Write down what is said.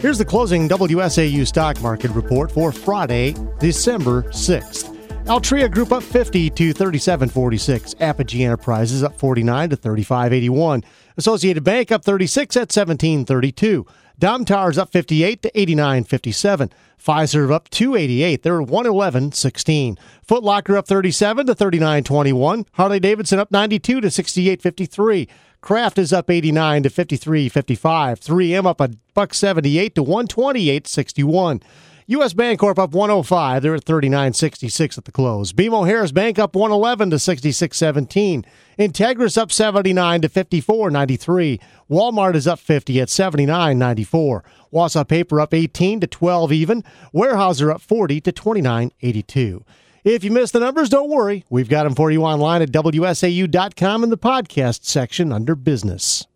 Here's the closing WSAU stock market report for Friday, December 6th. Altria Group up 50 to 37.46. Apogee Enterprises up 49 to 35.81. Associated Bank up 36 at 17.32. Domtar's up 58 to 89.57. Pfizer up 288. They're 111.16. Foot Locker up 37 to 39.21. Harley-Davidson up 92 to 68.53. Kraft is up 89 to 53.55. 3M up $1.78 to 128.61. U.S. Bancorp up 105. They're at 39.66 at the close. BMO Harris Bank up 111 to 66.17. Integris up 79 to 54.93. Walmart is up 50 at 79.94. Wausau Paper up 18 to 12 even. Weyerhaeuser up 40 to 29.82. If you missed the numbers, don't worry. We've got them for you online at WSAU.com in the podcast section under business.